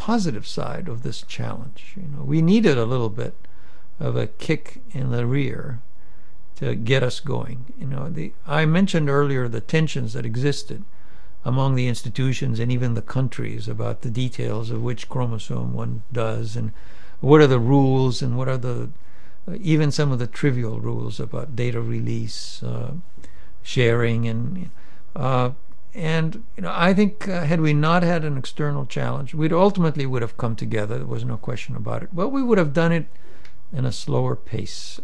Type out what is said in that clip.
positive side of this challenge. We needed a little bit of a kick in the rear to get us going. I mentioned earlier the tensions that existed among the institutions and even the countries about the details of which chromosome one does, and what are the rules, and what are the even some of the trivial rules about data release, sharing, and I think had we not had an external challenge, we'd ultimately would have come together. There was no question about it, but we would have done it in a slower pace.